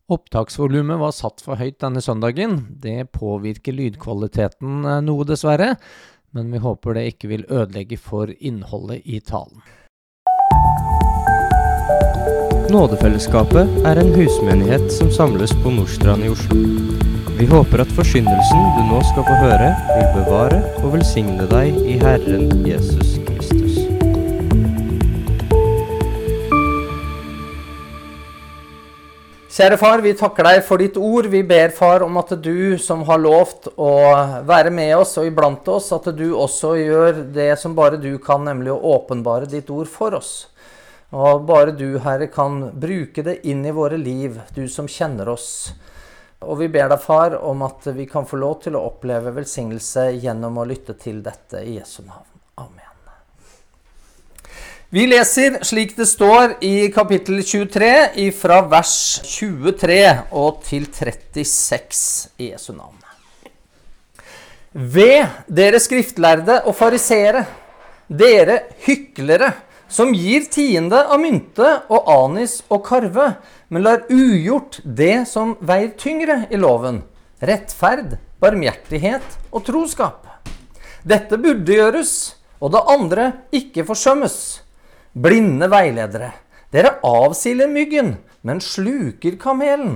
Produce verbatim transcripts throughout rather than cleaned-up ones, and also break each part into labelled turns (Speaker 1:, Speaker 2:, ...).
Speaker 1: Opptaksvolumet var satt for høyt denne søndagen. Det påvirker lydkvaliteten noe dessverre, men vi håper det ikke vil ødelegge for innholdet i talen.
Speaker 2: Nådefellesskapet er en husmenighet som samles på Nordstrand i Oslo. Vi håper at forkynnelsen du nå skal få høre vil bevare og velsigne deg i Herren Jesus Kristus.
Speaker 3: Kjære far, vi takker deg for ditt ord. Vi ber, far, om at du som har lovt å være med oss og iblant oss, at du også gjør det som bare du kan, nemlig å åpenbare ditt ord for oss. Og bare du, Herre, kan bruke det inn i våre liv, du som kjenner oss. Og vi ber deg, far, om at vi kan få lov til å oppleve velsignelse gjennom å lytte til dette i Jesu navn. Amen. Vi leser slik det står i kapittel tjuetre, fra vers tjuetre og til trettiseks i Jesu navn. Ved dere skriftlærde og farisere, dere hyklere, som gir tiende av mynte og anis og karve, men lar ugjort det som veier tyngre i loven, rettferd, barmhjertighet og troskap. Dette burde gjøres, og det andre ikke forsømmes. Blinde veiledere, dere avsiler myggen, men sluker kamelen.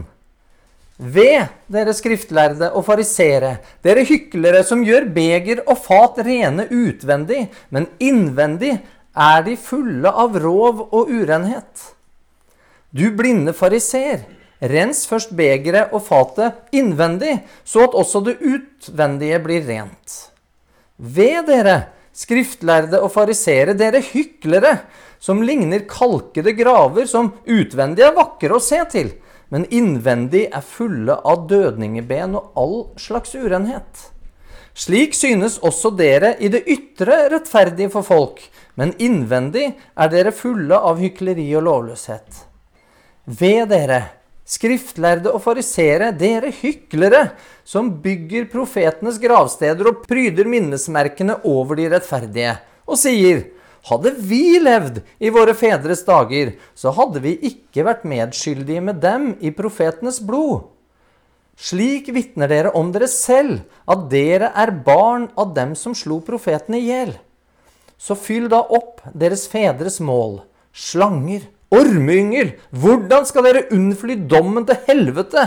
Speaker 3: Ved dere skriftlærde og farisere, dere hyklere som gjør beger og fat rene utvendig, men innvendig er de fulle av rov og urenhet. Du blinde fariser, rens først begeret og fatet innvendig, så at også det utvendige blir rent. Ved dere skriftlærde og farisere, dere hyklere, som ligner kalkede graver, som utvendig er vakre å se til, men innvendig er fulle av dødningeben og all slags urenhet. Slik synes også dere i det ytre rettferdige for folk, men innvendig er dere fulle av hykleri og lovløshet. Ved dere, skriftlærde og farisere, dere hyklere, som bygger profetenes gravsteder og pryder minnesmerkene over de rettferdige, og sier: hadde vi levd i våre fedres dager, så hadde vi ikke vært medskyldige med dem i profetenes blod. Slik vitner dere om dere selv, at dere er barn av dem som slo profetene ihjel. Så fyll da opp deres fedres mål, slanger, ormeyngel, hvordan skal dere unnfly dommen til helvete?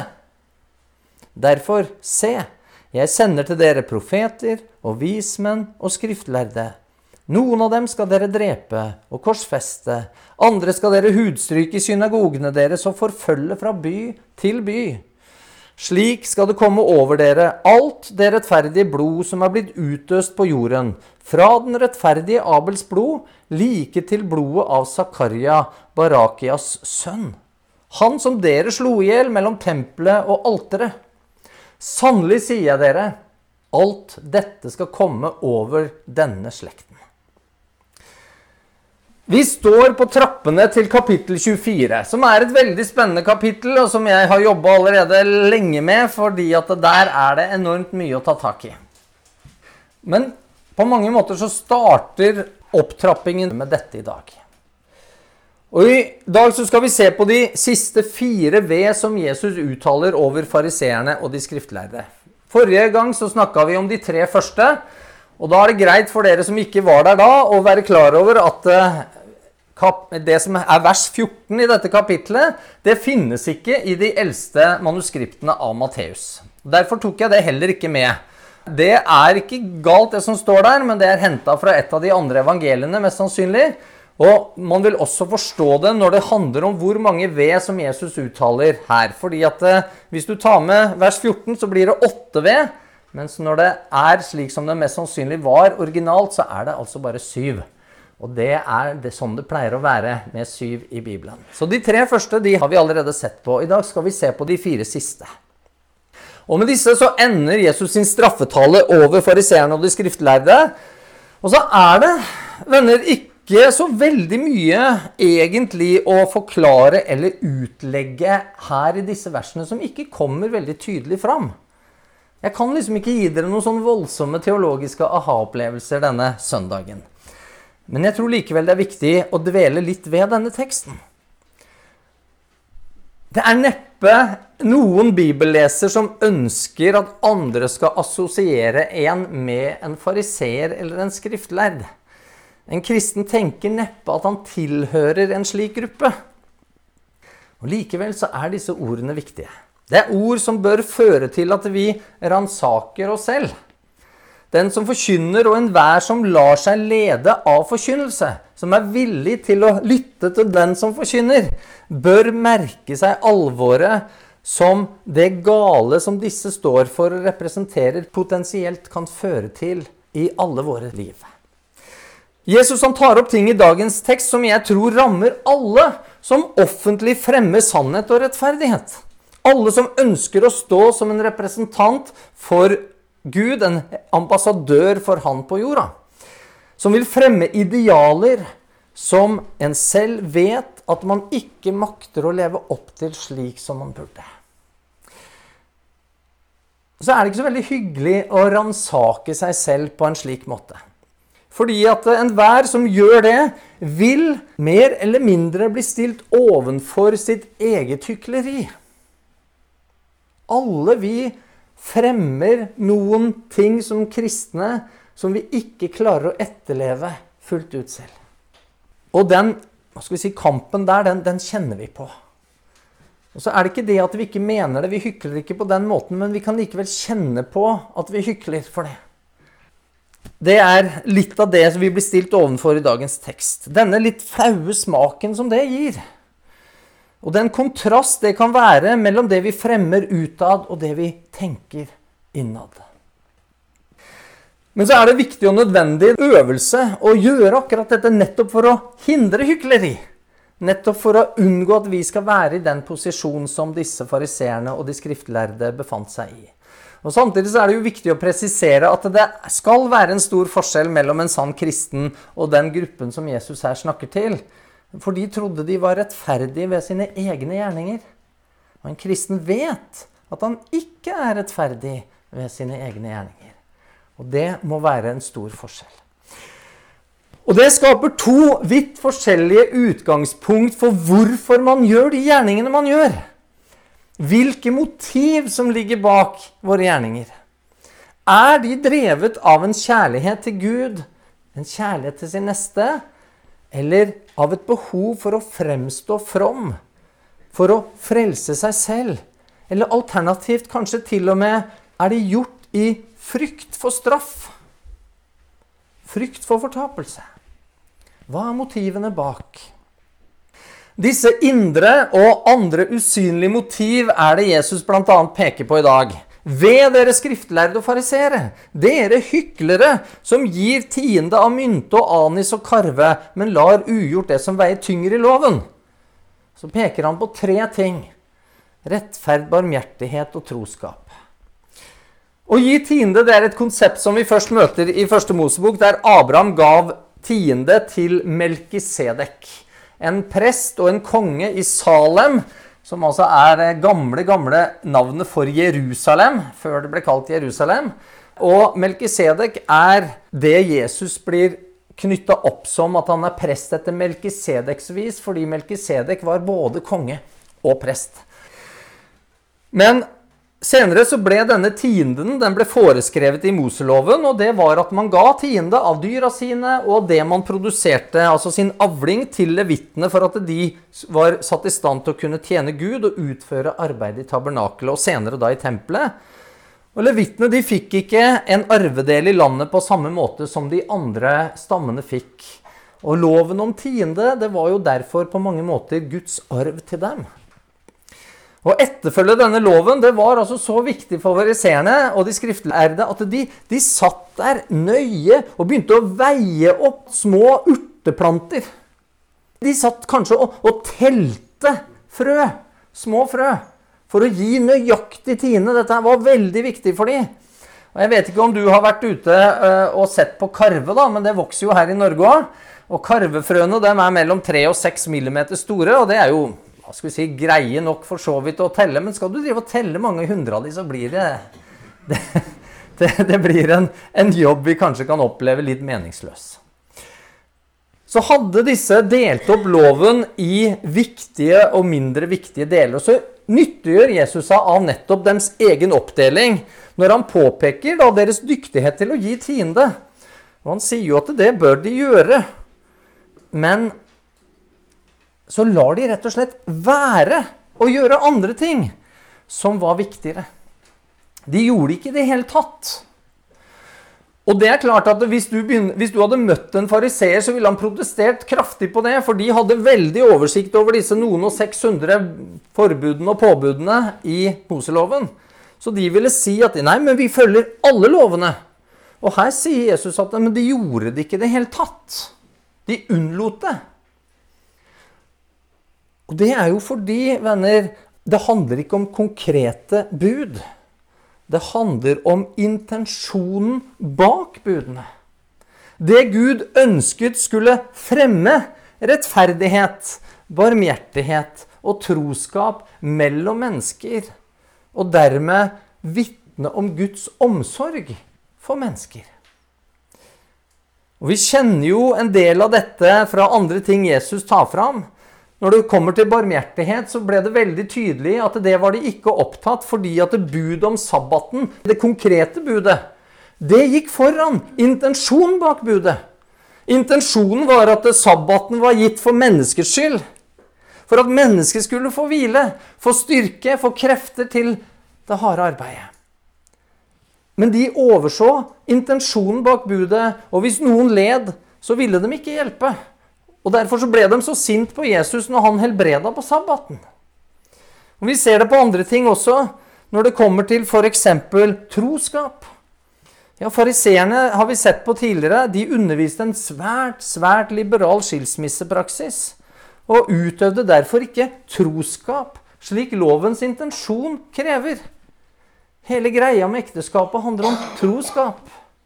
Speaker 3: Derfor, se, jeg sender til dere profeter og vismenn og skriftlærde. Noen av dem skal dere drepe og korsfeste, andre skal dere hudstryke i synagogene deres og forfølge fra by til by. Slik skal det komme over dere alt det rettferdige blod som er blitt utøst på jorden, fra den rettferdige Abels blod, like til blodet av Zakaria, Barakias sønn. Han som dere slo ihjel mellom tempelet og alteret. Sannelig sier jeg dere, alt dette skal komme over denne slekten. Vi står på trappene til kapittel tjuefire, som er et veldig spennende kapittel, og som jeg har jobbet allerede lenge med, fordi at der er det enormt mye å ta tak i. Men på mange måter så starter opptrappingen med dette i dag. Og i dag så skal vi se på de siste fire ved som Jesus uttaler over fariseerne og de skriftlærde. Forrige gang så snakket vi om de tre første, og da er det greit for dere som ikke var der da, å være klar over at det som er vers fjorten i dette kapitlet, det finnes ikke i de eldste manuskriptene av Matteus. Derfor tok jeg det heller ikke med. Det er ikke galt det som står der, men det er hentet fra et av de andre evangeliene, mest sannsynlig. Og man vil også forstå det når det handler om hvor mange ved som Jesus uttaler her. Fordi at hvis du tar med vers fjorten, så blir det åtte ved, mens når det er slik som det mest sannsynlig var originalt, så er det altså bare syv. Og det er det sånn det pleier å være med syv i Bibelen. Så de tre første, de har vi allerede sett på. I dag skal vi se på de fire siste. Og med disse så ender Jesus sin straffetale over fariseerne og de skriftlærde. Og så er det, venner, ikke så veldig mye egentlig å forklare eller utlegge her i disse versene som ikke kommer veldig tydelig fram. Jeg kan liksom ikke gi dere noen sånn voldsomme teologiske aha-opplevelser denne søndagen. Men jeg tror likevel det er viktig å dvele litt ved denne teksten. Det er neppe noen bibelleser som ønsker at andre skal assosiere en med en fariseer eller en skriftlærd. En kristen tenker neppe at han tilhører en slik gruppe. Og likevel så er disse ordene viktige. Det er ord som bør føre til at vi ransaker oss selv. Den som forkynner og enhver som lar seg lede av forkynnelse, som er villig til å lytte til den som forkynner, bør merke seg alvoret som det gale som disse står for og representerer potensielt kan føre til i alle våre liv. Jesus han tar opp ting i dagens tekst som jeg tror rammer alle som offentlig fremmer sannhet og rettferdighet. Alle som ønsker å stå som en representant for Gud, en ambassadør for han på jorda. Som vil fremme idealer som en selv vet at man ikke makter å leve opp til slik som man burde. Så er det ikke så veldig hyggelig å ransake seg selv på en slik måte. Fordi at enhver som gjør det, vil mer eller mindre bli stilt ovenfor sitt eget hykleri. Alle vi fremmer noen ting som kristne som vi ikke klarer å etterleve fullt ut selv. Og den, hva skal vi si, kampen der, den, den kjenner vi på. Og så er det ikke det at vi ikke mener det, vi hykler ikke på den måten, men vi kan likevel kjenne på at vi hykler for det. Det er litt av det som vi blir stilt ovenfor i dagens tekst. Denne litt flaue smaken som det gir. Og den kontrast det kan være mellom det vi fremmer utad og det vi tenker innad. Men så er det viktig og nødvendig øvelse å gjøre akkurat dette nettopp for å hindre hykleri. Nettopp for å unngå at vi skal være i den posisjon som disse fariseerne og de skriftlærde befant seg i. Og samtidig så er det jo viktig å presisere at det skal være en stor forskjell mellom en sann kristen og den gruppen som Jesus her snakker til. For de trodde de var rettferdige ved sine egne gjerninger. Og en kristen vet at han ikke er rettferdig ved sine egne gjerninger. Og det må være en stor forskjell. Og det skaper to vidt forskjellige utgangspunkt for hvorfor man gjør de gjerningene man gjør. Hvilke motiv som ligger bak våre gjerninger. Er de drevet av en kjærlighet til Gud, en kjærlighet til sin neste, eller av et behov for å fremstå from, for å frelse seg selv, eller alternativt kanskje til og med er de gjort i frykt for straff, frykt for fortapelse. Hva er motivene bak? Disse indre og andre usynlige motiv er det Jesus blant annet peker på i dag. Ved dere skriftlærde og farisere, dere hyklere som gir tiende av mynte og anis og karve, men lar ugjort det som veier tyngre i loven. Så peker han på tre ting. Rettferd, barmhjertighet og troskap. Å gi tiende, det er et konsept som vi først møter i første Mosebok, der Abraham gav tiende til Melkisedek. En prest og en konge i Salem, som altså er det gamle, gamle navnet for Jerusalem, før det ble kalt Jerusalem. Og Melkisedek er det Jesus blir knyttet opp som at han er prest etter Melkisedeks vis, fordi Melkisedek var både konge og prest. Men senere så ble denne tienden, den ble foreskrevet i Moseloven, og det var at man ga tiende av dyra sine, og det man produserte, altså sin avling til levittene, for at de var satt i stand til å kunne tjene Gud og utføre arbeid i tabernakelet, og senere da i tempelet. Og levittene, de fikk ikke en arvedel i landet på samme måte som de andre stammene fikk. Og loven om tiende, det var jo derfor på mange måter Guds arv til dem. Å etterfølge denne loven, det var altså så viktig for fariseerne og de skriftlærde at de, de satt der nøye og begynte å veie opp små urteplanter. De satt kanskje og, og telte frø, små frø, for å gi nøyaktig tiende. Dette var veldig viktig for dem. Og jeg vet ikke om du har vært ute og sett på karve, da, men det vokser jo her i Norge også. Og karvefrøene, de er mellom tre og seks millimeter store, og det er jo hva skal vi si, greie nok for så vidt å telle, men skal du drive og telle mange hundre av de, så blir det, det, det, det blir en, en jobb vi kanskje kan oppleve litt meningsløs. så hadde disse delt opp loven i viktige og mindre viktige deler. Og så nyttiggjør Jesus seg av nettopp deres egen oppdeling, når han påpeker da deres dyktighet til å gi tiende. Og han sier jo at det bør de gjøre. Men så lar de rett og slett være å gjøre andre ting som var viktigere. De gjorde ikke det hele tatt. Og det er klart at hvis du, begynner, hvis du hadde møtt en fariseer, så ville han protestert kraftig på det, for de hadde veldig oversikt over disse noen og sekshundre forbudene og påbudene i Moseloven. Så de ville si at nei, men vi følger alle lovene. Og her sier Jesus at men de gjorde det ikke det hele tatt. De unnlot det. Og det er jo fordi, venner, det handler ikke om konkrete bud. Det handler om intensjonen bak budene. Det Gud ønsket skulle fremme rettferdighet, barmhjertighet og troskap mellom mennesker, og dermed vitne om Guds omsorg for mennesker. Og vi kjenner jo en del av dette fra andre ting Jesus tar fram. Når det kommer til barmhjertighet, så ble det veldig tydelig at det var de ikke opptatt, fordi at det bud om sabbaten, det konkrete budet, det gikk foran intensjonen bak budet. Intensjonen var at sabbaten var gitt for menneskers skyld, for at mennesker skulle få hvile, få styrke, få krefter til det harde arbeidet. Men de overså intensjonen bak budet, og hvis noen led, så ville de ikke hjelpe. Og derfor så ble de så sint på Jesus når han helbreda på sabbaten. Og vi ser det på andre ting også, når det kommer til for eksempel troskap. Ja, fariseerne har vi sett på tidligere, de underviste en svært, svært liberal skilsmissepraksis, og utøvde derfor ikke troskap, slik lovens intensjon krever. Hele greia med ekteskapet handler om troskap.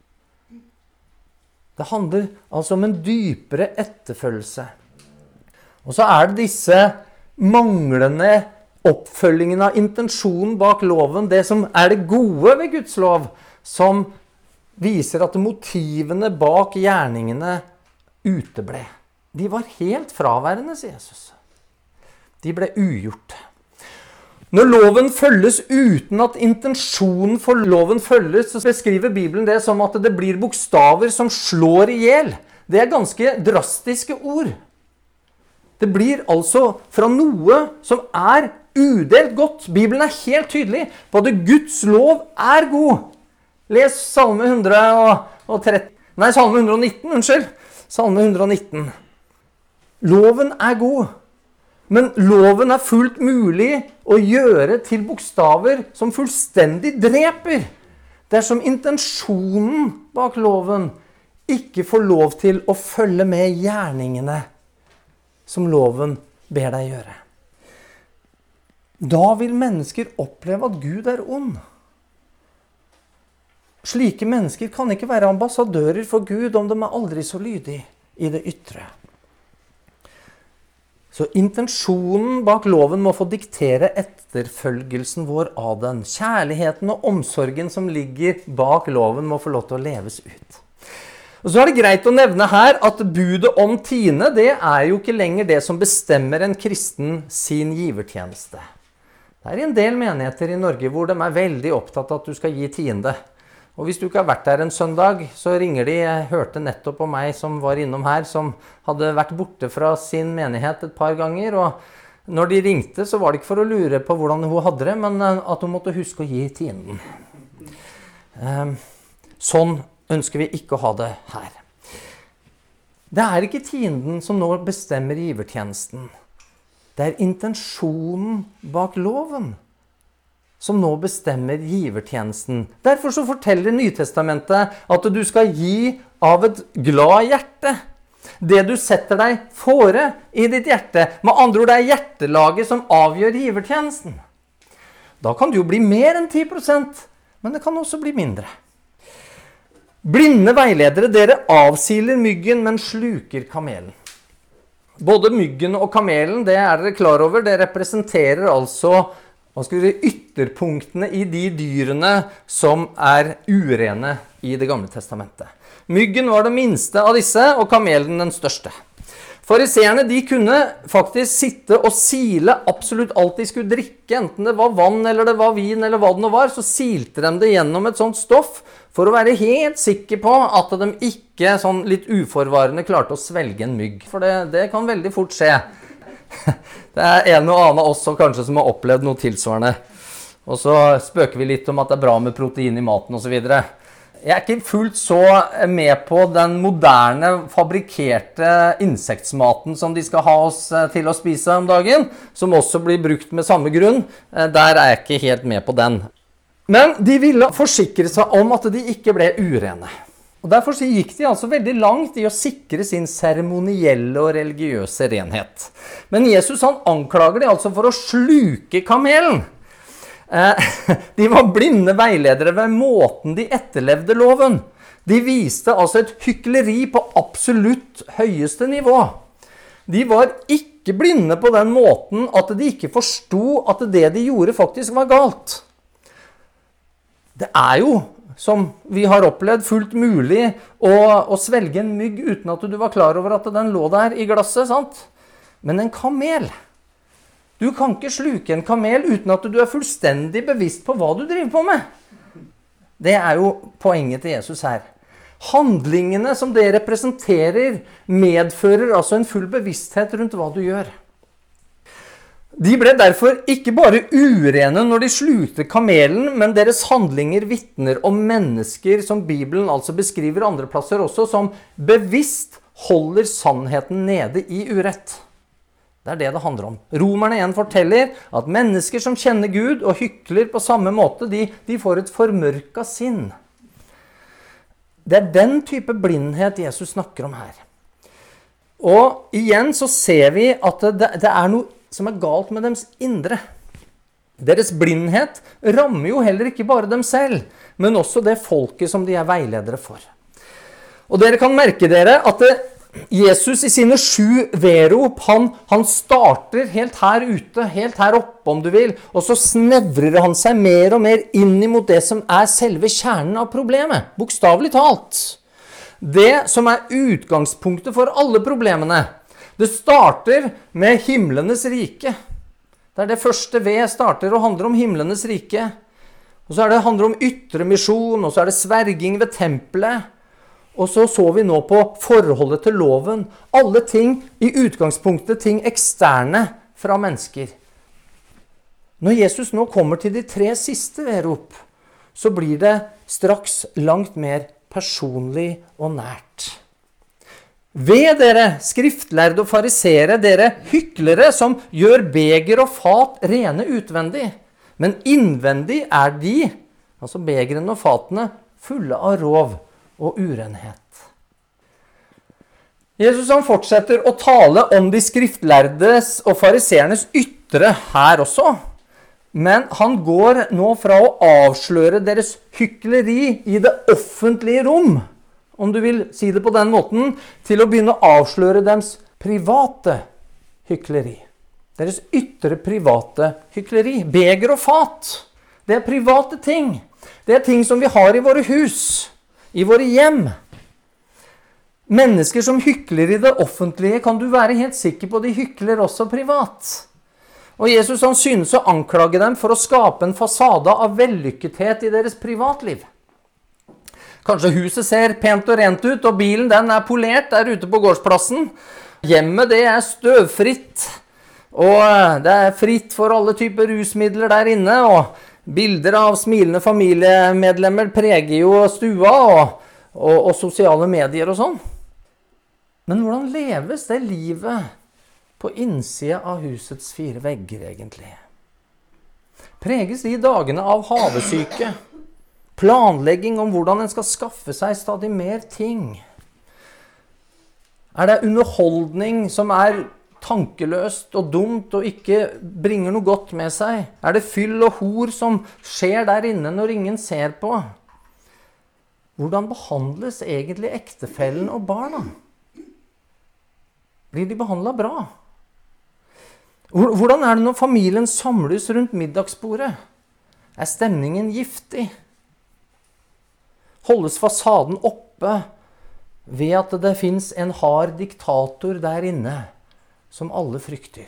Speaker 3: Det handler altså om en dypere etterfølgelse. Og så er det disse manglende oppfølgingen av intensjonen bak loven, det som er det gode ved Guds lov, som viser at motivene bak gjerningene uteble. De var helt fraværende, sier Jesus. De ble ugjort. Når loven følges uten at intensjonen for loven følges, så beskriver Bibelen det som at det blir bokstaver som slår ihjel. Det er ganske drastiske ord. Det blir altså fra noe som er udelt godt. Bibelen er helt tydelig på at Guds lov er god. Les Salme hundre og tretti, nei, Salme hundre og nitten, unnskyld. Salme hundre og nitten. Loven er god. Men loven er fullt mulig å gjøre til bokstaver som fullstendig dreper, dersom intensjonen bak loven ikke får lov til å følge med gjerningene som loven ber deg gjøre. Da vil mennesker oppleve at Gud er ond. Slike mennesker kan ikke være ambassadører for Gud om de er aldri så lydige i det ytre. Så intensjonen bak loven må få diktere etterfølgelsen vår av den. Kjærligheten og omsorgen som ligger bak loven må få lov til å leves ut. Og så er det greit å nevne her at budet om tiende, det er jo ikke lenger det som bestemmer en kristen sin givertjeneste. Det er en del menigheter i Norge hvor de er veldig opptatt av at du skal gi tiende. Og hvis du ikke har vært der en søndag, så ringer de. Jeg hørte nettopp om meg som var innom her, som hadde vært borte fra sin menighet et par ganger. Og når de ringte, så var det ikke for å lure på hvordan hun hadde det, men at hun måtte huske å gi tienden. Sånn ønsker vi ikke å ha det her. Det er ikke tienden som nå bestemmer givertjenesten. Det er intensjonen bak loven som nå bestemmer givertjenesten. Derfor så forteller Nytestamentet at du skal gi av et glad hjerte. Det du setter deg fore i ditt hjerte. Med andre ord, det er hjertelaget som avgjør givertjenesten. Da kan det jo bli mer enn ti prosent, men det kan også bli mindre. Blinde veiledere, dere avsiler myggen, men sluker kamelen. Både myggen og kamelen, det er dere klar over, det representerer altså hva skal vi si, ytterpunktene i de dyrene som er urene i det gamle testamentet. Myggen var det minste av disse, og kamelen den største. Fariseerne, de kunne faktisk sitte og sile absolutt alt de skulle drikke, enten det var vann eller det var vin eller hva det nå var, så silte de det gjennom et sånt stoff for å være helt sikker på at de ikke sånn litt uforvarende klarte å svelge en mygg. For det, det kan veldig fort skje. Det er en og annen av oss kanskje som har opplevd noe tilsvarende. Og så spøker vi litt om at det er bra med protein i maten og så videre. Jeg er ikke fullt så med på den moderne, fabrikerte insektsmaten som de skal ha oss til å spise om dagen, som også blir brukt med samme grunn. Der er jeg ikke helt med på den. Men de ville forsikre seg om at de ikke ble urene. Og derfor så gikk de altså veldig langt i å sikre sin seremonielle og religiøse renhet. Men Jesus han anklager de altså for å sluke kamelen. De var blinde veiledere ved måten de etterlevde loven. De viste altså et hykleri på absolutt høyeste nivå. De var ikke blinde på den måten at de ikke forstod at det de gjorde faktisk var galt. Det er jo, som vi har opplevd, fullt mulig å, å svelge en mygg uten at du var klar over at den lå der i glasset, sant? Men en kamel... Du kan ikke sluke en kamel uten at du er fullstendig bevisst på hva du driver på med. Det er jo poenget til Jesus her. Handlingene som det representerer medfører altså en full bevissthet rundt hva du gjør. De ble derfor ikke bare urene når de slukte kamelen, men deres handlinger vitner om mennesker som Bibelen altså beskriver andre plasser også, som bevisst holder sannheten nede i urett. Det er det det handler om. Romerne igjen forteller at mennesker som kjenner Gud og hykler på samme måte, de, de får et formørka sinn. Det er den type blindhet Jesus snakker om her. Og igjen så ser vi at det, det er noe som er galt med deres indre. Deres blindhet rammer jo heller ikke bare dem selv, men også det folket som de er veiledere for. Og dere kan merke dere at det Jesus i sine sju verop, han, han starter helt her ute, helt her oppe om du vil, og så snevrer han seg mer og mer inn imot det som er selve kjernen av problemet, bokstavelig talt. Det som er utgangspunktet for alle problemene. Det starter med himlenes rike. Det er det første V starter og handler om himlenes rike. Og så er det, handler om ytre misjon, og så er det sverging ved tempelet. Og så så vi nå på forholdet til loven. Alle ting i utgangspunktet, ting eksterne fra mennesker. Når Jesus nå kommer til de tre siste verop, så blir det straks langt mer personlig og nært. Ved dere, skriftlærde og farisere, dere hyklere som gjør beger og fat rene utvendig. Men innvendig er de, altså begeren og fatene, fulle av rov og urenhet. Jesus han fortsetter å tale om de skriftlærdes og fariseernes ytre her også, men han går nå fra å avsløre deres hykleri i det offentlige rom, om du vil si det på den måten, til å begynne å avsløre deres private hykleri. Deres ytre private hykleri. Beger og fat, det er private ting. Det er ting som vi har i våre hus, i våre hjem. Mennesker som hykler i det offentlige, kan du være helt sikker på de hykler også privat. Og Jesus han synes å anklage dem for å skape en fasade av vellykkethet i deres privatliv. Kanskje huset ser pent og rent ut, og bilen den er polert der ute på gårdsplassen. Hjemmet det er støvfritt, og det er fritt for alle typer rusmidler der inne, og bilder av smilende familiemedlemmer preger jo stua og, og, og sosiale medier og sånn. Men hvordan leves det livet på innsida av husets fire vegger egentlig? Preges de dagene av havesyke, planlegging om hvordan en skal skaffe seg stadig mer ting? Er det underholdning som er tankeløst og dumt og ikke bringer noe godt med seg? Er det fyll og hor som skjer der inne når ingen ser på? Hvordan behandles egentlig ektefellen og barna? Blir de behandlet bra? Hvordan er det når familien samles rundt middagsbordet? Er stemningen giftig? Holdes fasaden oppe ved at det finnes en hard diktator der inne som alle frykter.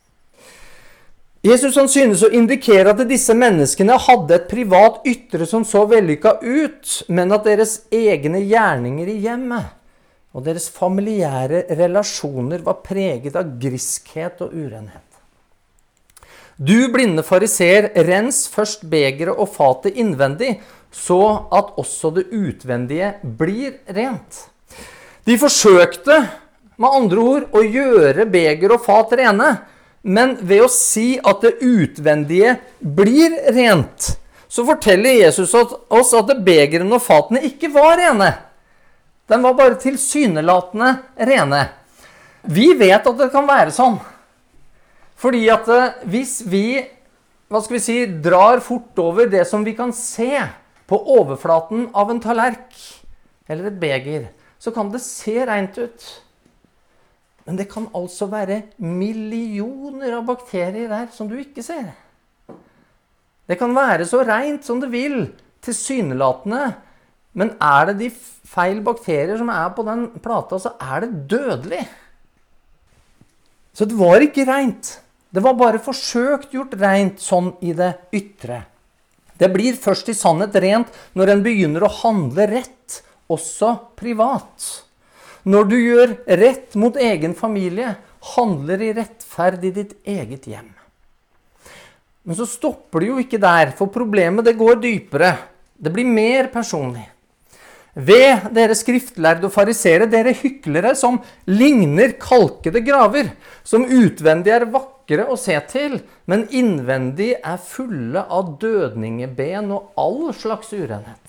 Speaker 3: Jesus han synes å indikere at disse menneskene hadde et privat ytre som så vellykket ut, men at deres egne gjerninger i hjemmet og deres familiære relasjoner var preget av griskhet og urenhet. Du blinde fariser, rens først begeret og fatet innvendig, så at også det utvendige blir rent. De forsøkte, med andre ord, å gjøre beger og fat rene, men ved å si at det utvendige blir rent, så forteller Jesus oss at begeren og fatene ikke var rene. Den var bare tilsynelatende rene. Vi vet at det kan være sånn. Fordi at hvis vi, hva skal vi si, drar fort over det som vi kan se på overflaten av en tallerk eller et beger, så kan det se rent ut. Men det kan altså være millioner av bakterier der som du ikke ser. Det kan være så rent som det vil, tilsynelatende, men er det de feil bakterier som er på den plata, så er det dødelig. Så det var ikke rent. Det var bare forsøkt gjort rent sånn i det ytre. Det blir først i sannhet rent når en begynner å handle rett, også privat. Når du gjør rett mot egen familie, handler i rettferd i ditt eget hjem. Men så stopper det jo ikke der, for problemet det går dypere. Det blir mer personlig. Ved dere skriftlærde og farisere, dere hyklere som ligner kalkede graver, som utvendig er vakre å se til, men innvendig er fulle av dødningeben og all slags urenhet.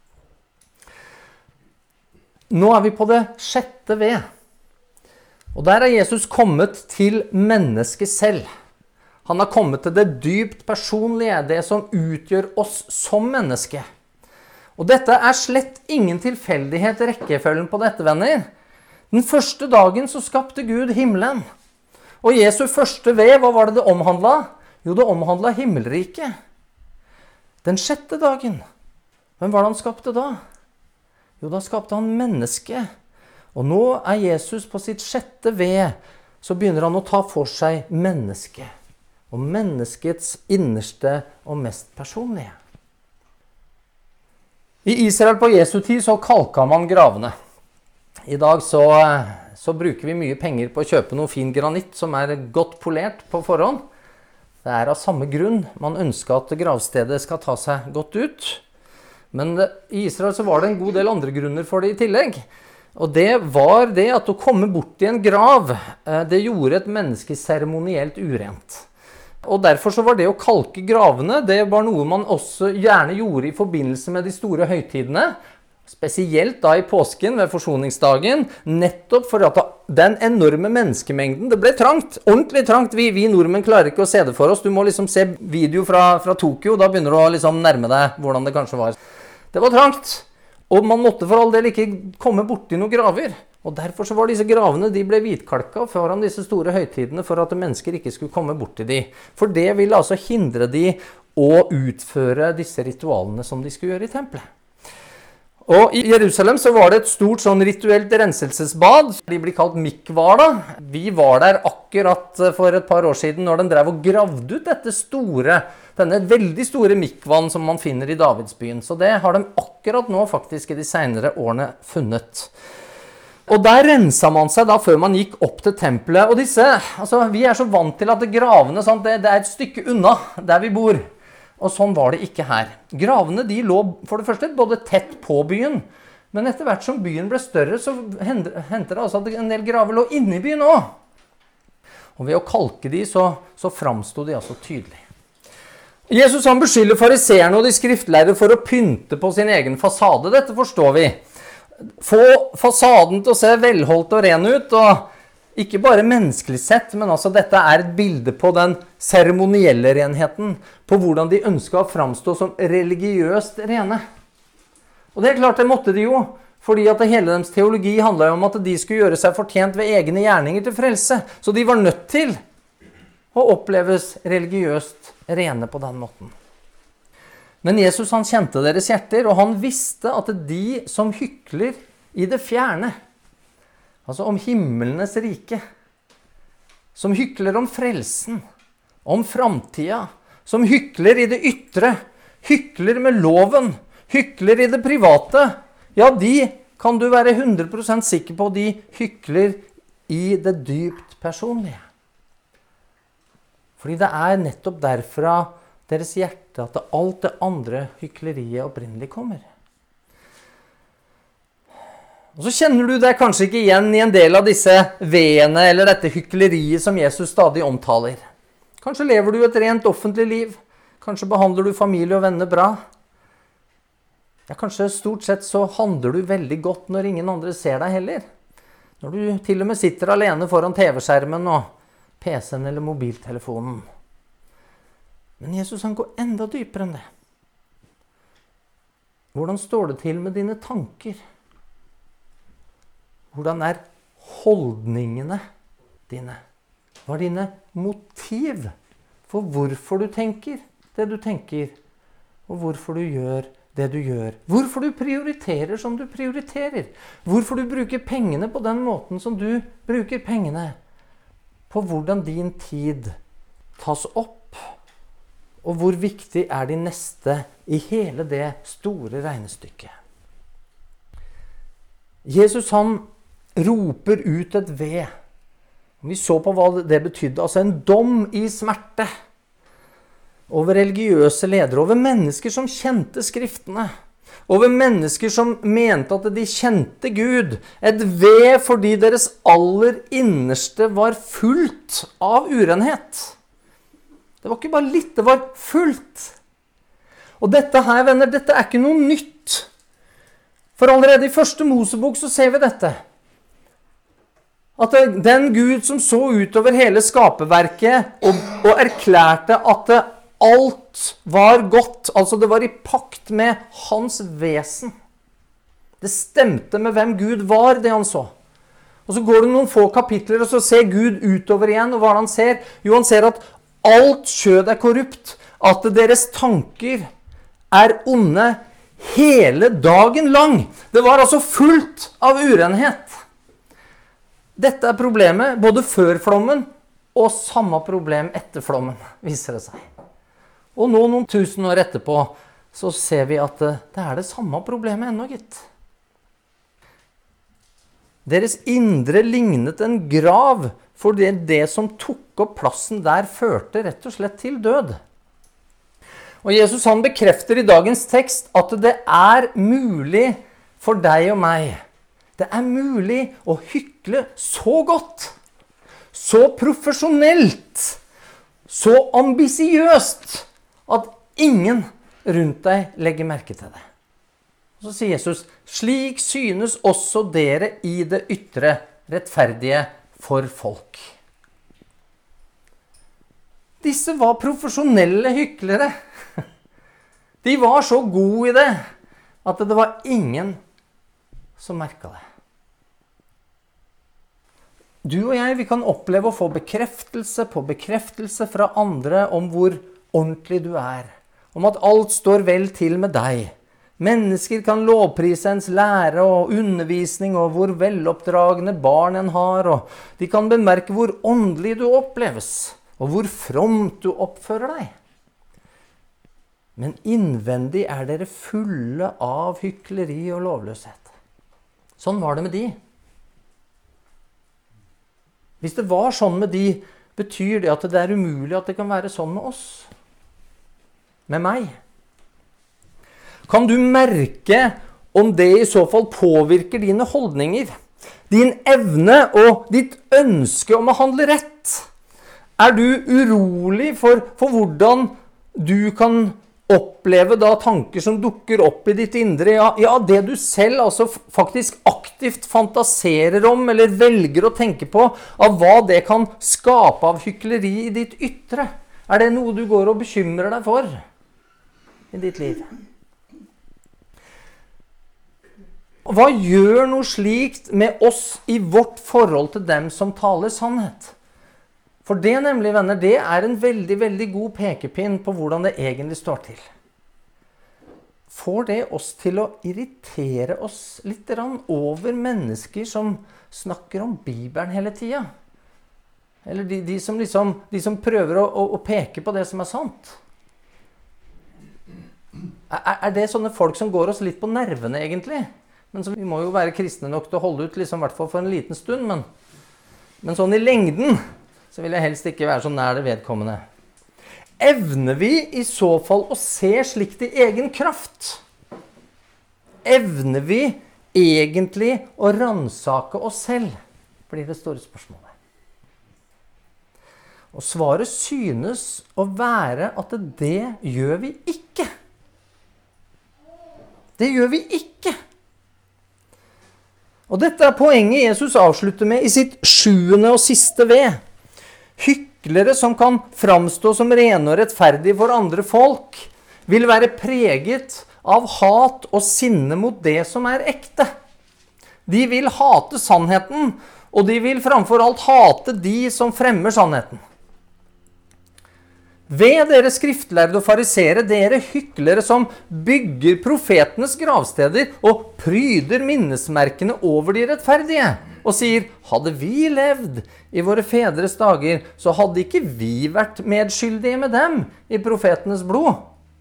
Speaker 3: Nå er vi på det sjette ved. Og der er Jesus kommet til mennesket selv. Han har kommet til det dypt personlige, det som utgjør oss som menneske. Og dette er slett ingen tilfeldighet i rekkefølgen på dette, venner. Den første dagen så skapte Gud himmelen. Og Jesu første ved, hva var det det omhandlet? Jo, det omhandlet himmelriket. Den sjette dagen, hvem var det han skapte da? Jo, da skapte han menneske. Og nå er Jesus på sitt sjette ved, så begynner han å ta for seg mennesket. Og menneskets innerste og mest personlige. I Israel på Jesu tid så kalka man gravene. I dag så, så bruker vi mye penger på å kjøpe noe fin granitt som er godt polert på forhånd. Det er av samme grunn man ønsker at gravstedet skal ta seg godt ut. Men i Israel så var det en god del andre grunner for det i tillegg. Og det var det at å komme bort i en grav, det gjorde et menneske seremonielt urent. Og derfor så var det å kalke gravene, det var noe man også gjerne gjorde i forbindelse med de store høytidene. Spesielt da i påsken ved forsoningsdagen, nettopp for at den enorme menneskemengden, det ble trangt, ordentlig trangt. Vi, vi nordmenn klarer ikke å se det for oss. Du må liksom se video fra, fra Tokyo, da begynner du å liksom nærme deg hvordan det kanskje var. Det var trangt, og man måtte for all del ikke komme bort i noen graver. Og derfor så var disse gravene, de ble hvitkalka foran disse store høytidene for at mennesker ikke skulle komme bort til de. For det ville altså hindre de å utføre disse ritualene som de skulle gjøre i tempelet. Og i Jerusalem så var det et stort sånn rituelt renselsesbad. De blir kalt mikvar da. Vi var der akkurat for et par år siden når den drev og gravde ut dette store, denne veldig store mikvaen som man finner i Davidsbyen. Så det har de akkurat nå faktisk i de senere årene funnet. Og der rensa man seg da før man gikk opp til tempelet. Og disse, altså vi er så vant til at gravene, sant, det, det er et stykke unna der vi bor. Og sånn var det ikke her. Gravene de lå for det første både tett på byen, men etter hvert som byen ble større, så hentet det altså at en del graver lå inne i byen også. Og ved å kalke de, så, så framstod de altså tydelig. Jesus han beskylder fariseerne og de skriftlærde for å pynte på sin egen fasade. Dette forstår vi. Få fasaden til å se velholdt og ren ut, og ikke bare menneskelig sett, men altså dette er et bilde på den seremonielle renheten, på hvordan de ønsket å framstå som religiøst rene. Og det er klart det måtte de jo, fordi at hele deres teologi handlet jo om at de skulle gjøre seg fortjent ved egne gjerninger til frelse. Så de var nødt til å oppleves religiøst rene på den måten. Men Jesus han kjente deres hjerter, og han visste at de som hykler i det fjerne, altså om himmelenes rike, som hykler om frelsen, om framtida, som hykler i det ytre, hykler med loven, hykler i det private, ja, de kan du være hundre prosent sikker på, de hykler i det dypt personlige. Fordi det er nettopp derfra deres hjerte at det, alt det andre hykleriet opprinnelig kommer. Og så kjenner du deg kanskje ikke igjen i en del av disse veene eller dette hykleriet som Jesus stadig omtaler. Kanskje lever du et rent offentlig liv. Kanskje behandler du familie og venner bra. Ja, kanskje stort sett så handler du veldig godt når ingen andre ser deg heller. Når du til og med sitter alene foran T V-skjermen og P C-en eller mobiltelefonen. Men Jesus han går enda dypere enn det. Hvordan står det til med dine tanker? Hvordan er holdningene dine? Hva er dine motiv for hvorfor du tenker det du tenker, og hvorfor du gjør det du gjør? Hvorfor du prioriterer som du prioriterer? Hvorfor du bruker pengene på den måten som du bruker pengene? På hvordan din tid tas opp, og hvor viktig er de neste i hele det store regnestykket? Jesus han roper ut et ved. Vi så på hva det betydde, altså en dom i smerte over religiøse ledere, over mennesker som kjente skriftene, over mennesker som mente at de kjente Gud, et ved fordi deres aller innerste var fullt av urenhet. Det var ikke bare litt, det var fullt. Og dette her, venner, dette er ikke noe nytt. For allerede i første Mosebok så ser vi dette. At den Gud som så utover hele skaperverket og, og erklærte at alt var godt, altså det var i pakt med hans vesen. Det stemte med hvem Gud var, det han så. Og så går det noen få kapitler, og så ser Gud utover igjen, og hva han ser? Jo, han ser at alt kjød er korrupt, at deres tanker er onde hele dagen lang. Det var altså fullt av urenhet. Dette er problemet både før flommen og samme problem etter flommen, viser det seg. Og nå noen tusen år etterpå så ser vi at det er det samme problemet ennå, gitt. Deres indre lignet en grav, for det, det som tok opp plassen der førte rett og slett til død. Og Jesus han bekrefter i dagens tekst at det er mulig for deg og meg. Det er mulig å hykle så godt, så profesjonelt, så ambisiøst, at ingen rundt deg legger merke til det. Så sier Jesus, slik synes også dere i det ytre rettferdige for folk. Disse var profesjonelle hyklere. De var så gode i det, at det var ingen som merket det. Du og jeg, vi kan oppleve å få bekreftelse på bekreftelse fra andre om hvor ordentlig du er, om at alt står vel til med deg. Mennesker kan lovprise ens lære og undervisning og hvor veloppdragne barn en har, og de kan bemerke hvor åndelig du oppleves, og hvor fromt du oppfører deg. Men innvendig er dere fulle av hykleri og lovløshet. Sånn var det med de. Hvis det var sånn med de, betyr det at det er umulig at det kan være sånn med oss. Med meg. Kan du merke om det i så fall påvirker dine holdninger, din evne og ditt ønske om å handle rett? Er du urolig for, for hvordan du kan oppleve da tanker som dukker opp i ditt indre? Ja, ja, det du selv altså faktisk aktivt fantaserer om eller velger å tenke på, av hva det kan skape av hykleri i ditt ytre. Er det noe du går og bekymrer deg for i ditt liv? Hva gjør noe slikt med oss i vårt forhold til dem som taler sannhet? For det nemlig, venner, det er en veldig, veldig god pekepinn på hvordan det egentlig står til. får det oss til å irritere oss litt over mennesker som snakker om Bibelen hele tiden. Eller de, de, som, liksom, de som prøver å, å, å peke på det som er sant. Er, er det sånne folk som går oss litt på nervene egentlig? Men så, vi må jo være kristne nok til å holde ut, liksom, i hvert fall for en liten stund. Men, men sånn i lengden så vil jeg helst ikke være så nær det vedkommende. Evner vi i så fall å se slikt i egen kraft? Evner vi egentlig å ransake oss selv? Blir det store spørsmålet. Og svaret synes å være at det gjør vi ikke. Det gjør vi ikke. Og dette er poenget Jesus avslutter med i sitt sjuende og siste ved. Hyklere som kan framstå som rene og rettferdige for andre folk, vil være preget av hat og sinne mot det som er ekte. De vil hate sannheten, og de vil framfor alt hate de som fremmer sannheten. Ved dere skriftlærde og farisere, dere hyklere som bygger profetenes gravsteder og pryder minnesmerkene over de rettferdige, og sier, hadde vi levd i våre fedres dager, så hadde ikke vi vært medskyldige med dem i profetenes blod.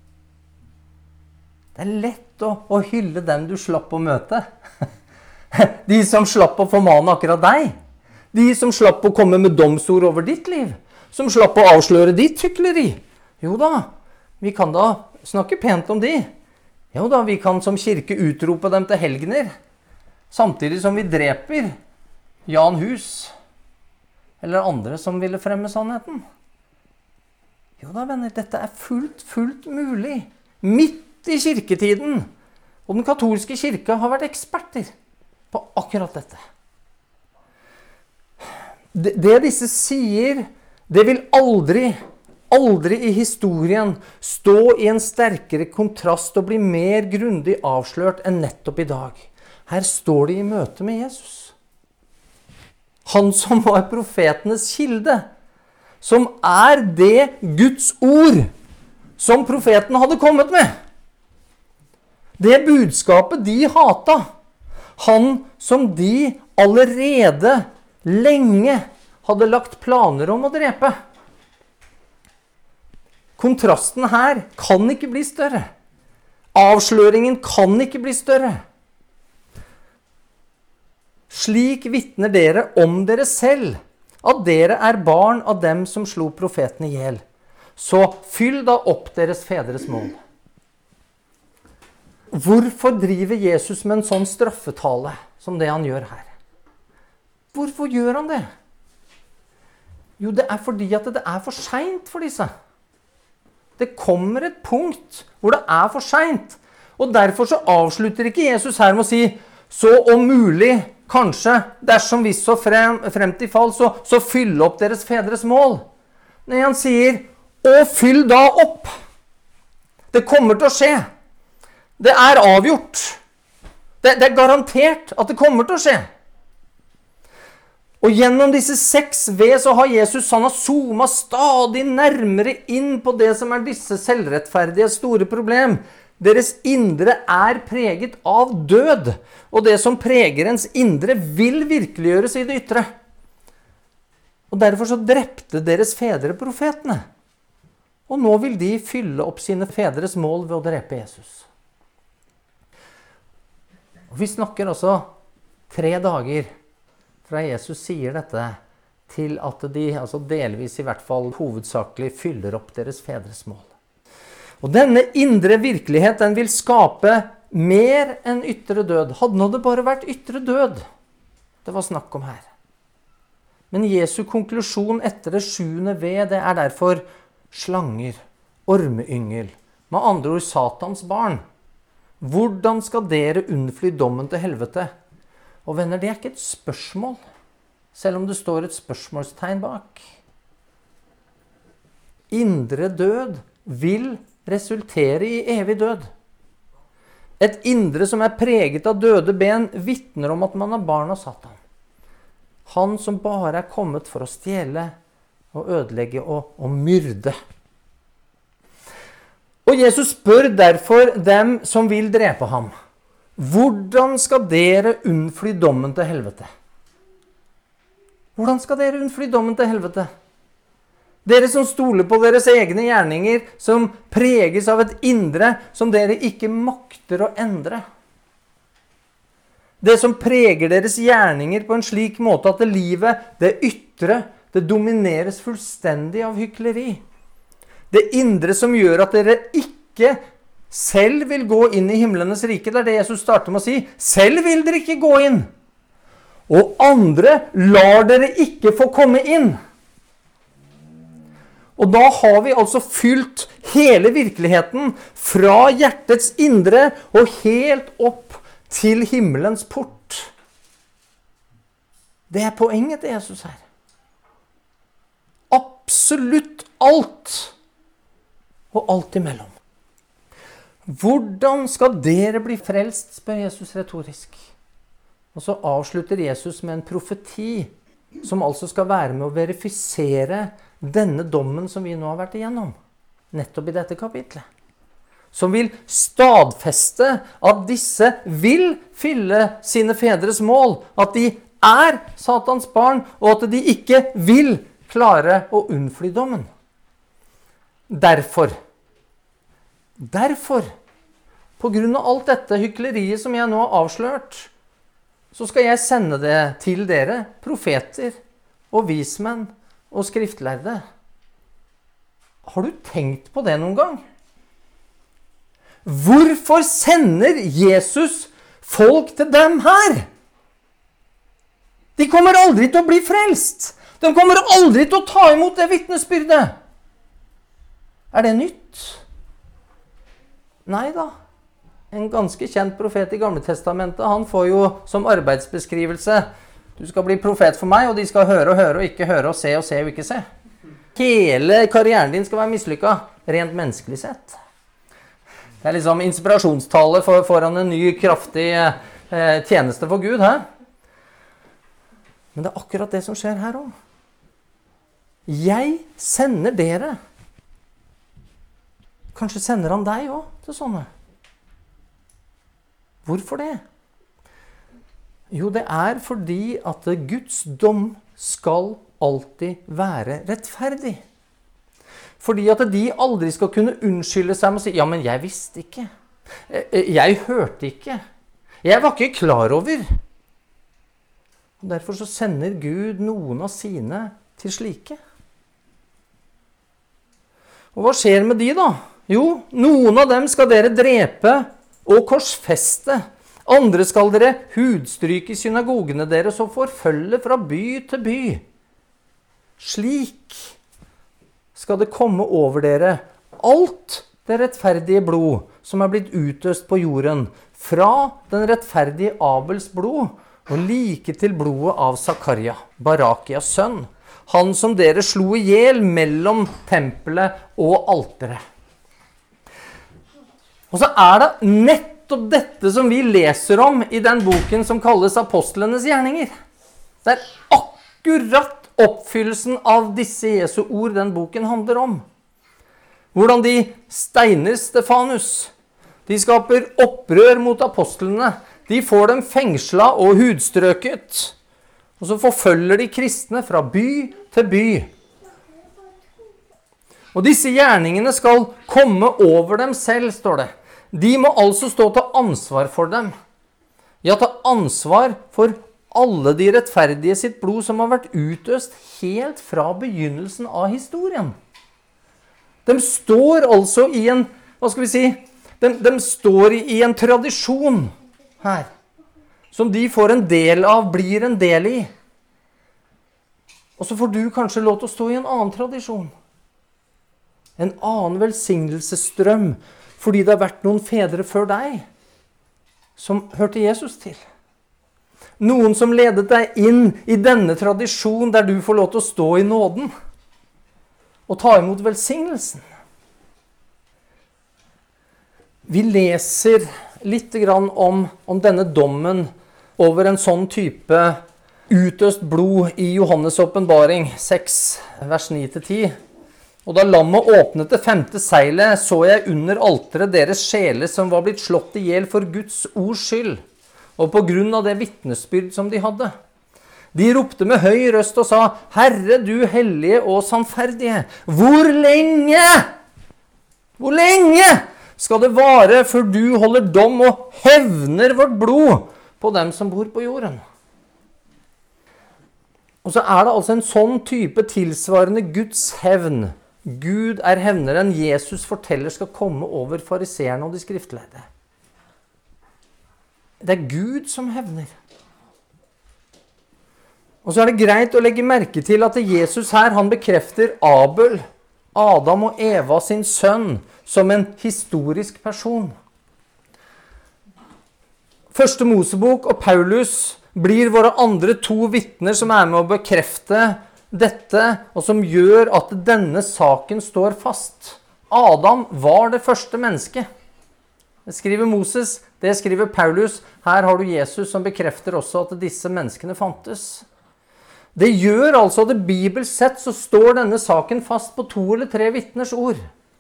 Speaker 3: Det er lett å, å hylle dem du slapp å møte. De som slapp å formane akkurat deg. De som slapp å komme med domsord over ditt liv. Som slapp å avsløre ditt hykleri. Jo da, vi kan da snakke pent om de. Jo da, vi kan som kirke utrope dem til helgener. Samtidig som vi dreper Jan Hus. Eller andre som ville fremme sannheten. Jo da, venner, dette er fullt, fullt mulig. Midt i kirketiden. Og den katolske kirke har vært eksperter på akkurat dette. Det, det disse sier, det vil aldri, aldri i historien stå i en sterkere kontrast og bli mer grundig avslørt enn nettopp i dag. Her står de i møte med Jesus. Han som var profetenes kilde, som er det Guds ord som profeten hadde kommet med. Det budskapet de hata, han som de allerede lenge hadde lagt planer om å drepe. Kontrasten her kan ikke bli større. Avsløringen kan ikke bli større. Slik vitner dere om dere selv, at dere er barn av dem som slo profeten i hjel. Så fyll da opp deres fedres mål. Hvorfor driver Jesus med en sånn straffetale som det han gjør her? Hvorfor gjør han det? Jo, det er fordi at det er for sent for disse. Det kommer et punkt hvor det er for sent. Og derfor så avslutter ikke Jesus her med å si, så om mulig, kanskje, dersom vi så frem, frem til fall, så, så fyll opp deres fedres mål. Nei, han sier, og fyll da opp. Det kommer til å skje. Det er avgjort. Det, det er garantert at det kommer til å skje. Og gjennom disse seks ved så har Jesus han har zoomet stadig nærmere inn på det som er disse selvrettferdige store problem. Deres indre er preget av død, og det som preger ens indre vil virkeliggjøres i det ytre. Og derfor så drepte deres fedre profetene. Og nå vil de fylle opp sine fedres mål ved å drepe Jesus. Og vi snakker altså tre dager fra Jesus sier dette, til at de, altså delvis i hvert fall hovedsakelig, fyller opp deres fedres mål. Og denne indre virkelighet, den vil skape mer enn ytre død. Hadde nå det bare vært ytre død det var snakk om her. Men Jesu konklusjon etter det sjuende ved, det er derfor slanger, ormeyngel, med andre ord Satans barn. Hvordan skal dere unnfly dommen til helvete? Og venner, det er ikke et spørsmål, selv om det står et spørsmålstegn bak. Indre død vil resultere i evig død. Et indre som er preget av døde ben vitner om at man er barn av Satan. Han som bare er kommet for å stjele og ødelegge og, og myrde. Og Jesus spør derfor dem som vil drepe ham, hvordan skal dere unnfly dommen til helvete? Hvordan skal dere unnfly dommen til helvete? Dere som stoler på deres egne gjerninger, som preges av et indre som dere ikke makter å endre. Det som preger deres gjerninger på en slik måte at det livet, det ytre, det domineres fullstendig av hykleri. Det indre som gjør at dere ikke selv vil gå inn i himlenes rike. Det er det Jesus starter med å si. Selv vil dere ikke gå inn. Og andre lar dere ikke få komme inn. Og da har vi altså fylt hele virkeligheten fra hjertets indre og helt opp til himmelens port. Det er poenget til Jesus her. Absolutt alt. Og alt imellom. Hvordan skal dere bli frelst, spør Jesus retorisk. Og så avslutter Jesus med en profeti, som altså skal være med å verifisere denne dommen som vi nå har vært igjennom. Nettopp i dette kapitlet. Som vil stadfeste at disse vil fylle sine fedres mål. At de er Satans barn, og at de ikke vil klare å unnfly dommen. Derfor, derfor, på grunn av alt dette hykleriet som jeg nå har avslørt, så skal jeg sende det til dere, profeter og vismenn og skriftlærde. Har du tenkt på det noen gang? Hvorfor sender Jesus folk til dem her? De kommer aldri til å bli frelst. De kommer aldri til å ta imot det vitnesbyrdet. Er det nytt? Nei da. En ganske kjent profet i Gamle Testamentet, han får jo som arbeidsbeskrivelse, du skal bli profet for meg, og de skal høre og høre og ikke høre og se og se og ikke se. Hele karrieren din skal være mislykket, rent menneskelig sett. Det er liksom inspirasjonstale for, foran en ny, kraftig eh, tjeneste for Gud her. Men det er akkurat det som skjer her også. Jeg sender dere. Kanskje sender han deg også til sånne. Hvorfor det? Jo, det er fordi at Guds dom skal alltid være rettferdig. Fordi at de aldri skal kunne unnskylde seg med å si, ja, men jeg visste ikke. Jeg hørte ikke. Jeg var ikke klar over. Og derfor så sender Gud noen av sine til slike. Og hva skjer med de da? Jo, noen av dem skal dere drepe og korsfeste. Andre skal dere hudstryke i synagogene deres og forfølge fra by til by. Slik skal det komme over dere alt det rettferdige blod som er blitt utøst på jorden, fra den rettferdige Abels blod og like til blodet av Zakaria, Barakias sønn, han som dere slo ihjel mellom tempelet og alteret. Og så er det nettopp dette som vi leser om i den boken som kalles Apostlenes gjerninger. Det er akkurat oppfyllelsen av disse Jesu ord den boken handler om. Hvordan de steiner Stefanus. De skaper opprør mot apostlene. De får dem fengslet og hudstrøket. Og så forfølger de kristne fra by til by. Og disse gjerningene skal komme over dem selv, står det. De må altså stå til ansvar for dem. Ja, ta ansvar for alle de rettferdige sitt blod som har vært utøst helt fra begynnelsen av historien. De står altså i en, hva skal vi si, de, de står i, i en tradisjon her, som de får en del av, blir en del i. Og så får du kanskje lov til å stå i en annen tradisjon. En annen velsignelsesstrøm, fordi det har vært noen fedre før deg som hørte Jesus til. Noen som ledet deg inn i denne tradisjon der du får lov til å stå i nåden og ta imot velsignelsen. Vi leser litt grann om, om denne dommen over en sånn type utøst blod i Johannes åpenbaring seks, vers ni til ti. Og da lammet åpnet det femte seilet, så jeg under alteret deres sjeler som var blitt slått ihjel for Guds ords skyld, og på grunn av det vitnesbyrd som de hadde. De ropte med høy røst og sa, Herre, du hellige og sannferdige, hvor lenge, hvor lenge skal det vare før du holder dom og hevner vårt blod på dem som bor på jorden? Og så er det altså en sånn type tilsvarende Guds hevn. Gud er hevneren Jesus forteller skal komme over fariseerne og de skriftlærde. Det er Gud som hevner. Og så er det greit å legge merke til at Jesus her, han bekrefter Abel, Adam og Eva sin sønn, som en historisk person. Første Mosebok og Paulus blir våre andre to vittner som er med å bekrefte dette, og som gjør at denne saken står fast. Adam var det første mennesket. Det skriver Moses, det skriver Paulus. Her har du Jesus som bekrefter også at disse menneskene fantes. Det gjør altså at bibelsk sett så står denne saken fast på to eller tre vittners ord.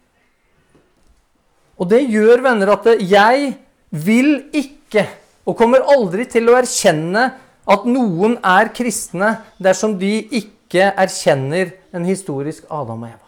Speaker 3: Og det gjør, venner, at jeg vil ikke, og kommer aldri til å erkjenne at noen er kristne dersom de ikke erkjenner en historisk Adam og Eva.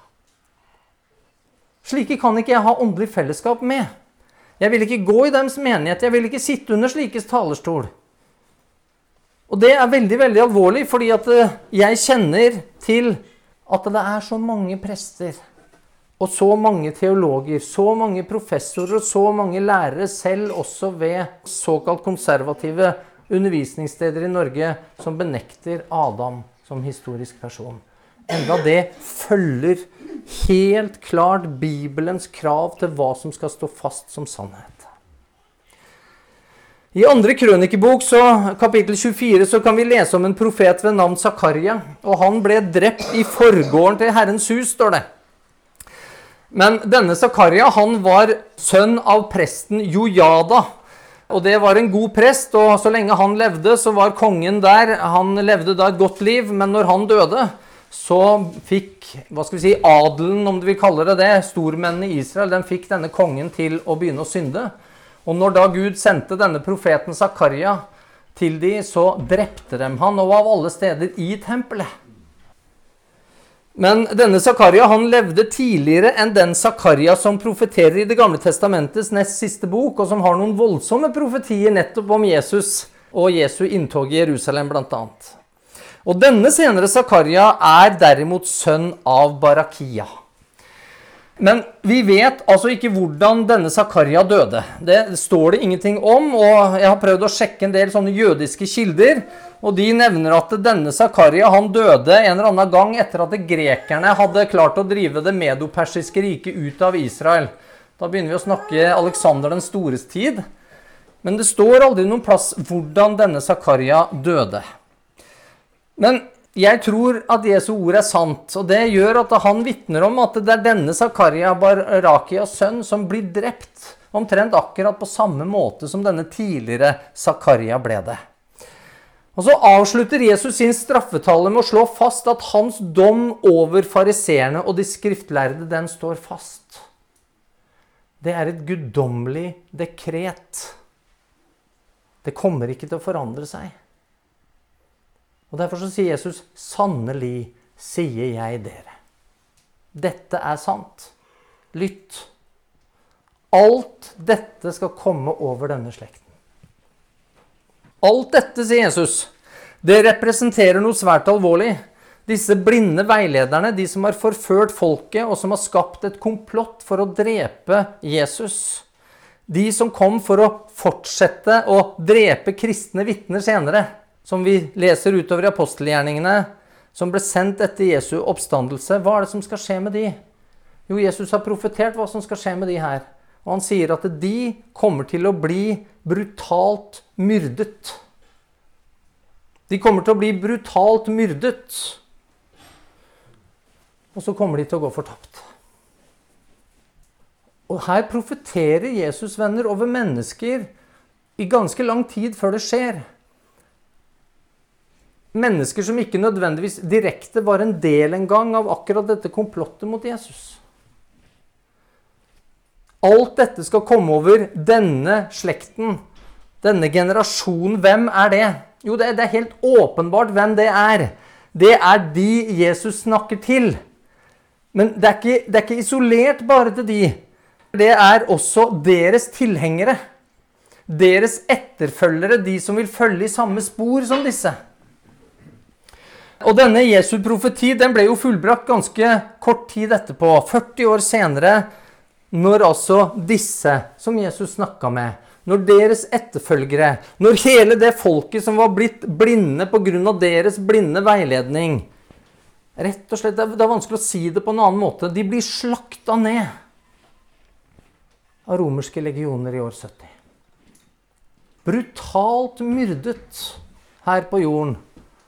Speaker 3: Slike kan ikke jeg ha åndelig fellesskap med. Jeg vil ikke gå i deres menighet, jeg vil ikke sitte under slikes talerstol. Og det er veldig, veldig alvorlig, fordi at jeg kjenner til at det er så mange prester, og så mange teologer, så mange professorer, og så mange lærere, selv også ved såkalt konservative undervisningssteder i Norge, som benekter Adam som historisk person. Enda det følger helt klart Bibelens krav til hva som skal stå fast som sannhet. I andre krønikebok, så, kapittel tjuefire, så kan vi lese om en profet ved navn Zakaria, og han ble drept i forgården til Herrens hus, står det. Men denne Zakaria, han var sønn av presten Jojada, og det var en god prest, og så lenge han levde, så var kongen der. Han levde da et godt liv, men når han døde, så fikk, hva skal vi si, adelen, om du vil kalle det det, stormennene i Israel, den fikk denne kongen til å begynne å synde. Og når da Gud sendte denne profeten Zakaria til de, så drepte de han, og av alle steder i tempelet. Men denne Zakaria, han levde tidligere enn den Zakaria som profeterer i det gamle testamentets nest siste bok, og som har noen voldsomme profetier nettopp om Jesus og Jesu inntog i Jerusalem blant annet. Og denne senere Zakaria er derimot sønn av Barakia. Men vi vet altså ikke hvordan denne Zakaria døde. Det står det ingenting om, og jeg har prøvd å sjekke en del sånne jødiske kilder, og de nevner at denne Zakaria, han døde en eller annen gang etter at grekerne hadde klart å drive det medo-persiske riket ut av Israel. Da begynner vi å snakke Alexander den stores tid. Men det står aldri noen plass hvordan denne Zakaria døde. Men jeg tror at Jesu ord er sant, og det gjør at han vittner om at det er denne Zakaria, Barakias sønn, som blir drept, omtrent akkurat på samme måte som denne tidligere Zakaria ble det. Og så avslutter Jesus sin straffetale med å slå fast at hans dom over fariseerne og de skriftlærde, den står fast. Det er et guddommelig dekret. Det kommer ikke til å forandre seg. Og derfor så sier Jesus, sannelig sier jeg dere. Dette er sant. Lytt. Alt dette skal komme over denne slekten. Alt dette, sier Jesus, det representerer noe svært alvorlig. Disse blinde veilederne, de som har forført folket og som har skapt et komplott for å drepe Jesus. De som kom for å fortsette å drepe kristne vittner senere, som vi leser utover i apostelgjerningene, som ble sendt etter Jesu oppstandelse. Hva er det som skal skje med de? Jo, Jesus har profetert hva som skal skje med de her. Og han sier at de kommer til å bli brutalt myrdet. De kommer til å bli brutalt myrdet. Og så kommer de til å gå fortapt. Og her profeterer Jesus, venner, over mennesker i ganske lang tid før det skjer. mennesker som ikke nødvendigvis direkte var en del en gang av akkurat dette komplottet mot Jesus. Alt dette skal komme over denne slekten, denne generasjonen. Hvem er det? Jo, det er, det er helt åpenbart hvem det er. Det er de Jesus snakker til. Men det er ikke, det er ikke isolert bare til de. Det er også deres tilhengere. Deres etterfølgere, de som vil følge i samme spor som disse. Og denne Jesu profeti, den ble jo fullbrakt ganske kort tid etterpå, førti år senere, når altså disse som Jesus snakket med, når deres etterfølgere, når hele det folket som var blitt blinde på grunn av deres blinde veiledning, rett og slett, det er vanskelig å si det på en annen måte, de blir slaktet ned av romerske legioner i år sytti. Brutalt myrdet her på jorden.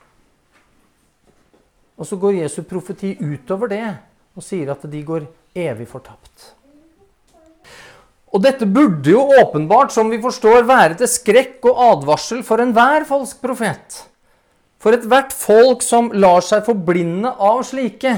Speaker 3: Og så går Jesu profeti utover det og sier at de går evig fortapt. Og dette burde jo åpenbart, som vi forstår, være til skrekk og advarsel for enhver falsk profet. For et hvert folk som lar seg forblinde av slike.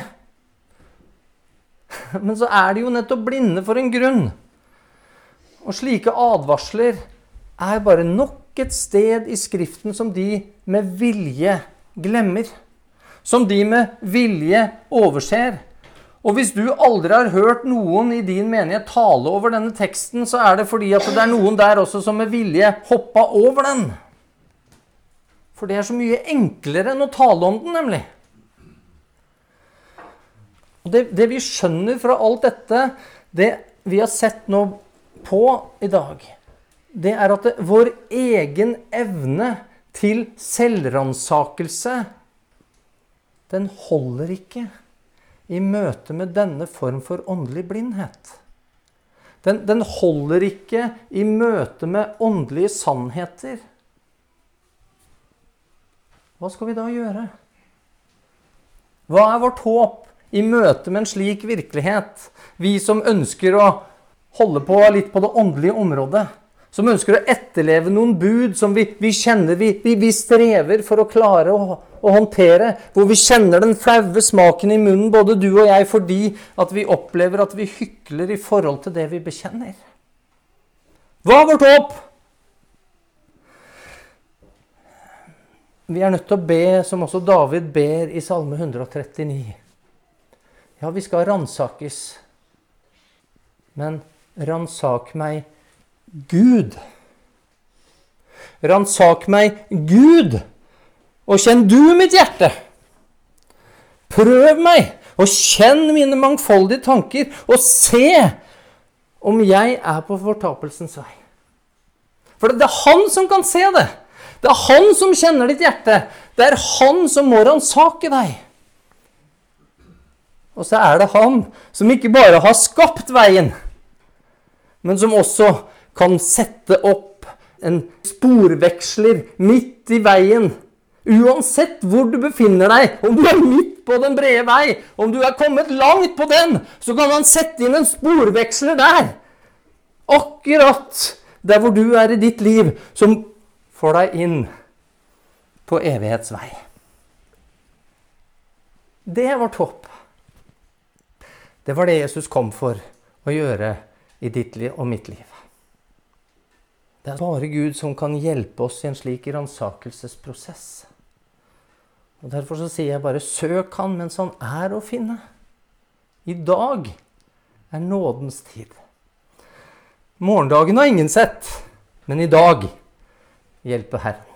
Speaker 3: Men så er de jo nettopp blinde for en grunn. Og slike advarsler er bare nok et sted i Skriften som de med vilje glemmer. Som de med vilje overser. Og hvis du aldri har hørt noen i din menighet tale over denne teksten, så er det fordi at det er noen der også som med vilje hoppa over den. For det er så mye enklere enn å tale om den, nemlig. Og det, det vi skjønner fra alt dette, det vi har sett nå på i dag, det er at det, vår egen evne til selvransakelse, den holder ikke i møte med denne form for åndelig blindhet. Den, den holder ikke i møte med åndelige sannheter. Hva skal vi da gjøre? Hva er vårt håp i møte med en slik virkelighet? Vi som ønsker å holde på litt på det åndelige området, som ønsker å etterleve noen bud som vi, vi kjenner, vi, vi, vi strever for å klare å, å håndtere, hvor vi kjenner den flaue smaken i munnen, både du og jeg, fordi at vi opplever at vi hykler i forhold til det vi bekjenner. Hva er vårt håp? Vi er nødt til å be, som også David ber i Salme one thirty-nine. Ja, vi skal ransakes, men ransak meg Gud. Ransak meg Gud, og kjenn du mitt hjerte. Prøv meg, og kjenn mine mangfoldige tanker, og se om jeg er på fortapelsens vei. For det er han som kan se det. Det er han som kjenner ditt hjerte. Det er han som må ransake deg. Og så er det han som ikke bare har skapt veien, men som også kan sette opp en sporveksler midt i veien. Uansett hvor du befinner deg, om du er midt på den brede vei, om du er kommet langt på den, så kan han sette inn en sporveksler der. Akkurat der hvor du er i ditt liv, som får deg inn på evighetsvei. Det er vårt håp. Det var det Jesus kom for å gjøre i ditt liv og mitt liv. Det er bare Gud som kan hjelpe oss i en slik ransakelsesprosess. Og derfor så sier jeg bare, søk han mens han er å finne. I dag er nådens tid. Morgendagen har ingen sett, men i dag hjelper Herren.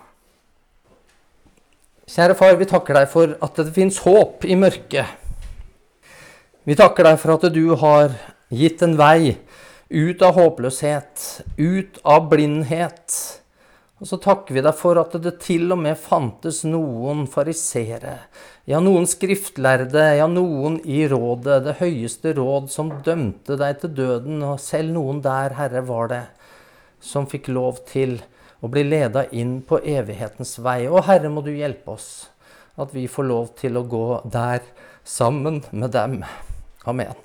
Speaker 3: Kjære far, vi takker deg for at det finnes håp i mørket. Vi takker deg for at du har gitt en vei ut av håpløshet, ut av blindhet. Og så takker vi deg for at det til og med fantes noen farisere, ja, noen skriftlærde, ja, noen i rådet, det høyeste råd, som dømte deg til døden, og selv noen der, Herre, var det, som fikk lov til å bli ledet inn på evighetens vei. Og Herre, må du hjelpe oss, at vi får lov til å gå der sammen med dem. Amen.